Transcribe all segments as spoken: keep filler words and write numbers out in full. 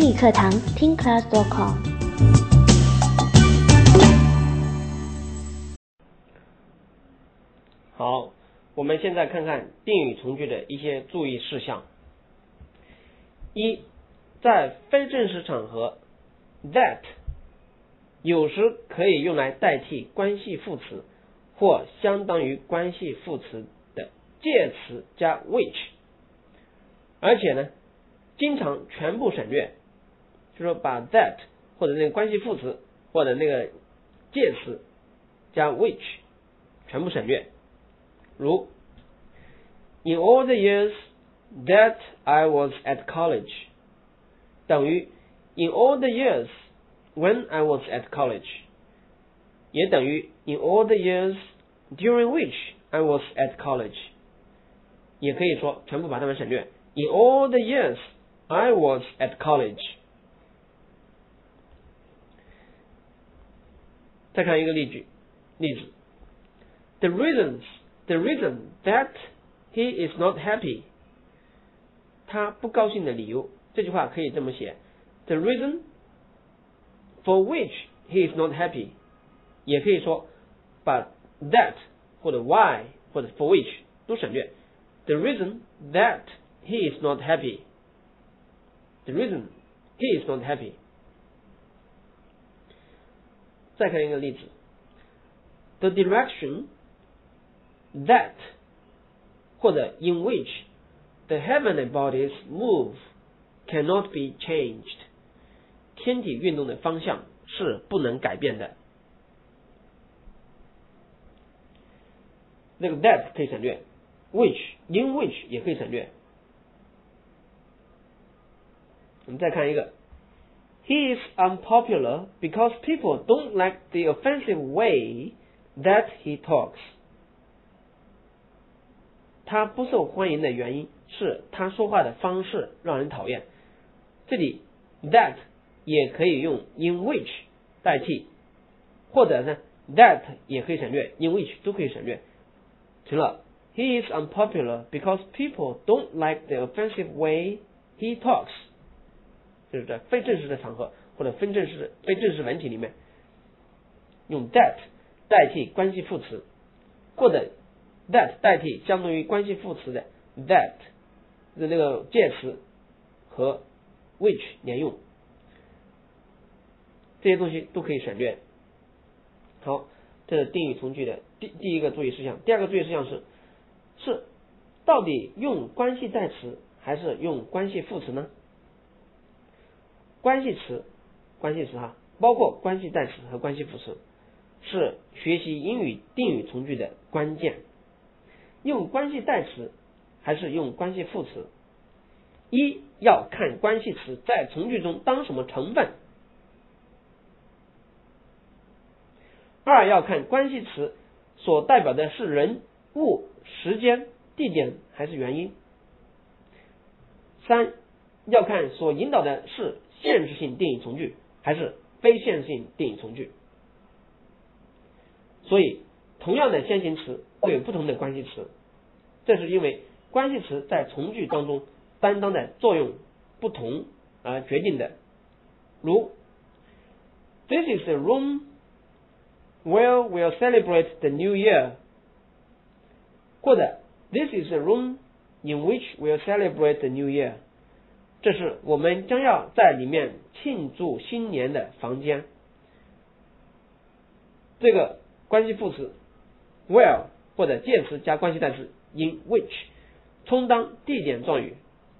英语课堂听 class dot com。 好，我们现在看看定语从句的一些注意事项。一，在非正式场合 that 有时可以用来代替关系副词或相当于关系副词的介词加 which， 而且呢经常全部省略，就说把 that 或者那个关系副词或者那个介词加 which 全部省略。如 In all the years that I was at college 等于 In all the years when I was at college， 也等于 In all the years during which I was at college， 也可以说全部把它们省略 In all the years I was at college。 再看一个例句例子 The reasons The reason that he is not happy， 他不高兴的理由，这句话可以这么写 The reason for which he is not happy， 也可以说把 that 或者 why 或者 for which 都省略 The reason that he is not happy The reason he is not happy。 再看一个例子 The direction that 或者 in which the heavenly bodies move cannot be changed， 天体运动的方向是不能改变的。那个 that 可以省略 which in which 也可以省略。我们再看一个 He is unpopular because people don't like the offensive way that he talks，他不受欢迎的原因是他说话的方式让人讨厌。这里 that 也可以用 in which 代替，或者呢 that 也可以省略 in which 都可以省略，成了 He is unpopular because people don't like the offensive way he talks， 就是在非正式的场合或者非正式非正式文体里面用 that 代替关系副词，或者that 代替相当于关系副词的 that 的那个介词和 which 连用，这些东西都可以省略。好，这是定语从句的第第一个注意事项。第二个注意事项是是到底用关系代词还是用关系副词呢？关系词关系词哈，包括关系代词和关系副词，是学习英语定语从句的关键。用关系代词还是用关系副词，一要看关系词在从句中当什么成分，二要看关系词所代表的是人物时间地点还是原因，三要看所引导的是现实性定语从句还是非现实性定语从句。所以同样的先行词会有不同的关系词，这是因为关系词在从句当中担当的作用不同而决定的。如 This is the room where we'll celebrate the new year， 或者 This is the room in which we'll celebrate the new year， 这是我们将要在里面庆祝新年的房间。这个关系副词 where 或者介词加关系代词 in which 充当地点状语。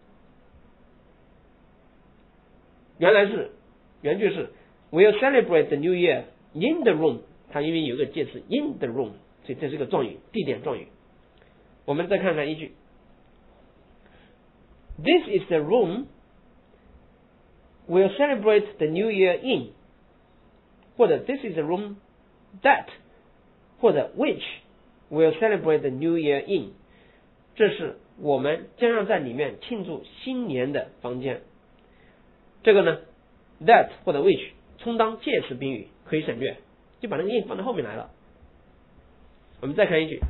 原来是原句是 We'll celebrate the new year in the room， 它因为有一个介词 in the room， 所以这是个状语，地点状语。我们再看看依据 This is the room we'll celebrate the new year in， 或者 This is the room that， 或者 which we'll celebrate the new year in， 这是我们将要在里面庆祝新年的房间。这个呢 that 或者 which 充当介词宾语可以省略，就把那个 in 放到后面来了。我们再看一句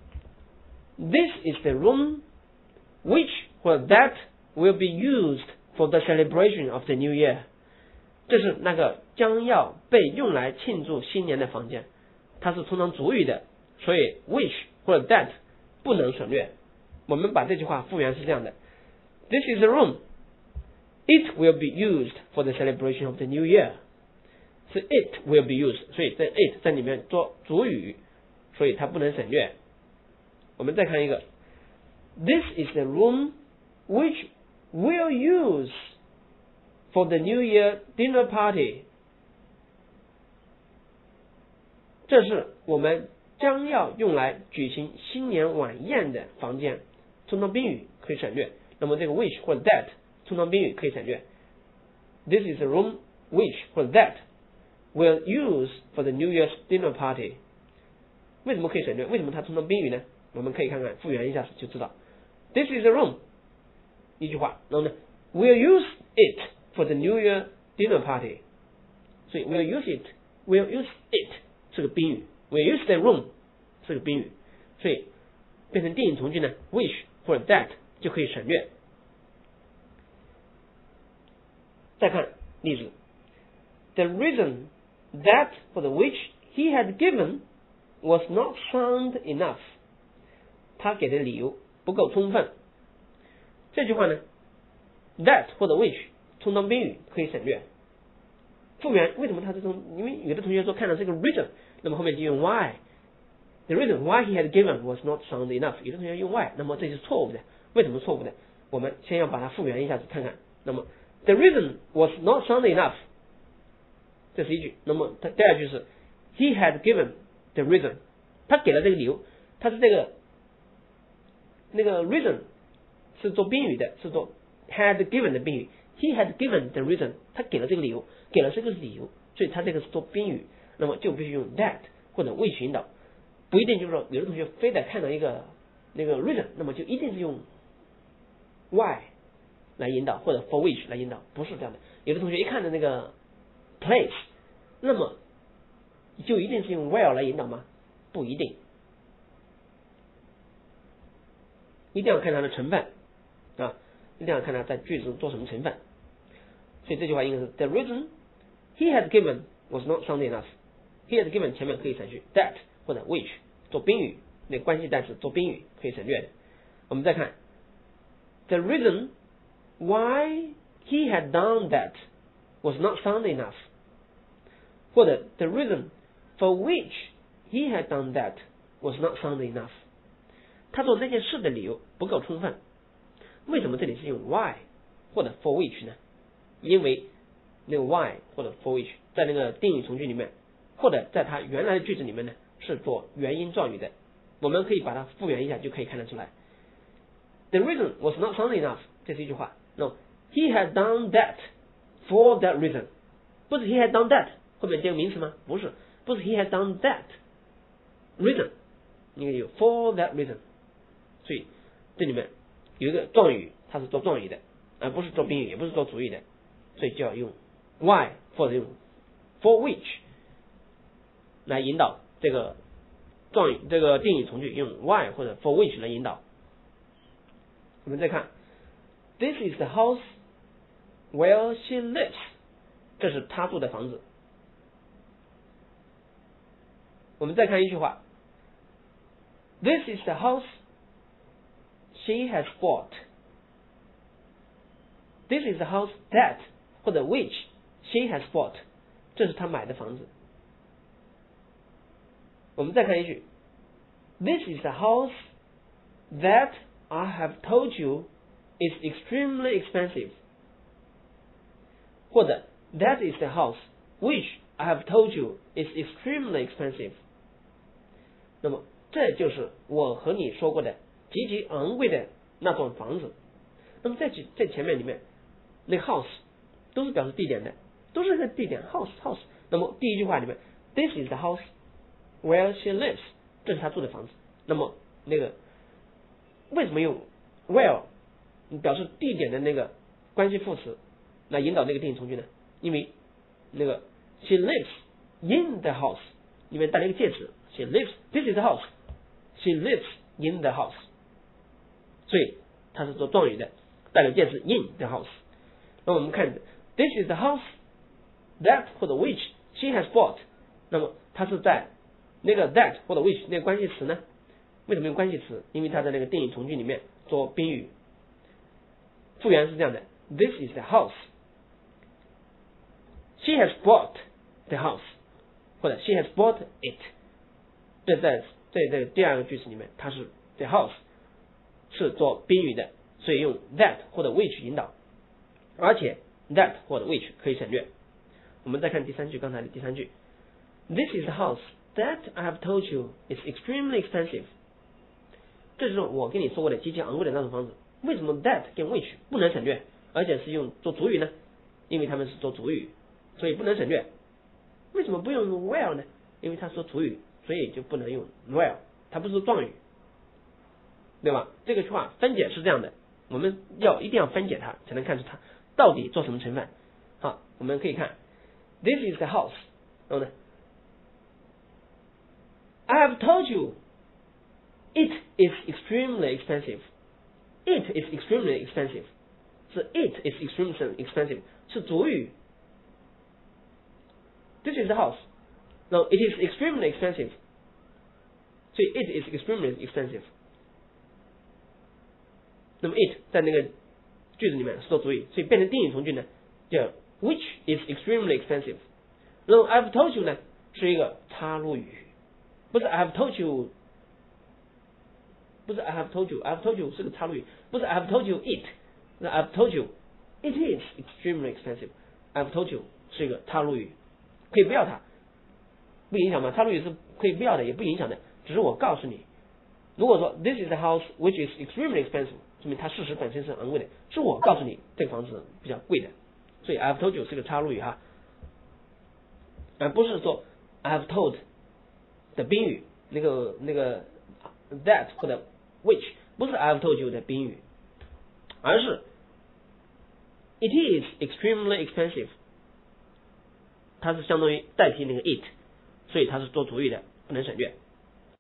This is the room which 或者 that will be used for the celebration of the new year， 这是那个将要被用来庆祝新年的房间，它是充当主语的，所以 which 或者 that 不能省略。我们把这句话复原是这样的 ：This is the room. It will be used for the celebration of the new year. 是 it will be used， 所以在 it 在里面做主语，所以它不能省略。我们再看一个 ，This is the room which we'll use for the New Year dinner party。这是我们将要用来举行新年晚宴的房间，充当宾语可以省略。那么这个 which 或者 that 充当宾语可以省略。This is the room which 或者 that we'll use for the New Year's dinner party。为什么可以省略？为什么它充当宾语呢？我们可以看看复原一下就知道。This is the room， 一句话，然后呢 ，we'll use it for the New Year dinner party。所以 we'll use it，we'll use it 是个宾语 ，we'll use the room 是个宾语，所以变成定语从句呢 ，which 或者 that 就可以省略。再看例子 ，The reason that for the which he had given was not sound enough。他给的理由不够充分。这句话呢 ，that 或者 which 充当宾语可以省略。复原为什么它这种？因为有的同学说看到这个 reason， 那么后面就用 why。The reason why he had given was not sound enough。有的同学用 why， 那么这是错误的。为什么错误的？我们先要把它复原一下子看看。那么 the reason was not sound enough， 这是一句。那么它第二句是 he had given the reason， 他给了这个理由，他是这个。那个 reason 是做宾语的，是做 had given 的宾语。He had given the reason， 他给了这个理由，给了这个理由，所以他这个是做宾语，那么就必须用 that 或者 which 引导，不一定就是说有的同学非得看到一个那个 reason， 那么就一定是用 why 来引导或者 for which 来引导，不是这样的。有的同学一看到那个 place， 那么就一定是用 where 来引导吗？不一定。一定要看它的成分啊，一定要看它在句子中做什么成分。所以这句话应该是 The reason he had given was not sound enough。 He had given 前面可以省去 that 或者 which 做宾语，那关系代词做宾语可以省略的。我们再看 The reason why he had done that was not sound enough， 或者 The reason for which he had done that was not sound enough。他做这件事的理由不够充分。为什么这里是用 why 或者 for which 呢？因为那个 why 或者 for which 在那个定语从句里面，或者在它原来的句子里面呢，是做原因状语的。我们可以把它复原一下，就可以看得出来。The reason was not sound enough， 这是一句话。No， he had done that for that reason， 不是 he had done that 后面接个名词吗？不是，不是 he had done that reason， 应该有 for that reason。所以这里面有一个状语，它是做状语的，而不是做宾语，也不是做主语的，所以就要用 why 或者用 for which 来引导这个状语，这个定语从句用 why 或者 for which 来引导。我们再看 This is the house where she lives， 这是她住的房子。我们再看一句话 This is the house she has bought。 This is the house that 或者 which she has bought， 这是她买的房子。我们再看一句 This is the house that I have told you is extremely expensive， 或者 That is the house which I have told you is extremely expensive。 那么这就是我和你说过的极其昂贵的那幢房子。那么在在前面里面，那个 house 都是表示地点的，都是个地点 house house。那么第一句话里面 This is the house where she lives， 这是她住的房子。那么那个为什么用 where 表示地点的那个关系副词来引导那个定语从句呢？因为那个 she lives in the house 里面带了一个介词 she lives this is the house she lives in the house， 所以它是做状语的，带了介词 in the house。 那我们看 this is the house that 或者 which she has bought， 那么它是在那个 that 或者 which 那个关系词呢？为什么用关系词？因为它在那个定语从句里面做宾语。复原是这样的 ，this is the house， she has bought the house， 或者 she has bought it。这在在这个第二个句子里面，它是 the house 是做宾语的，所以用 that 或者 which 引导，而且 that 或者 which 可以省略。我们再看第三句，刚才的第三句 ，This is the house that I have told you is extremely expensive。这就是我跟你说过的极其昂贵的那种房子。为什么 that 跟 which 不能省略，而且是用做主语呢？因为他们是做主语，所以不能省略。为什么不用 well 呢？因为它说主语，所以就不能用 well， 它不是状语，对吧？这个句话分解是这样的，我们要一定要分解它，才能看出它到底做什么成分。好，我们可以看 This is the house， 然后呢 I have told you it is extremely expensive。It is extremely expensive， 是 it is extremely expensive 是主语。This is the house， no it is extremely expensive， 所以 it is extremely expensive。那么 it 在那个句子里面是做主语，所以变成定语从句呢，叫 which is extremely expensive。然后 I've told you 呢是一个插入语，不是 I've told you。不是 I have told you， I have told you 是个插入语，不是 I have told you it， 是 I have told you it is extremely expensive。 I have told you 是一个插入语，可以不要它，不影响吗？插入语是可以不要的，也不影响的，只是我告诉你。如果说 This is the house which is extremely expensive， 说明它事实本身是昂贵的，是我告诉你这个房子比较贵的，所以 I have told you 是个插入语哈，而不是说 I have told 的宾语，那个那个 that 或者which 不是 I have told you 的宾语，而是 it is extremely expensive， 它是相当于代替那个 it， 所以它是做主语的，不能省略。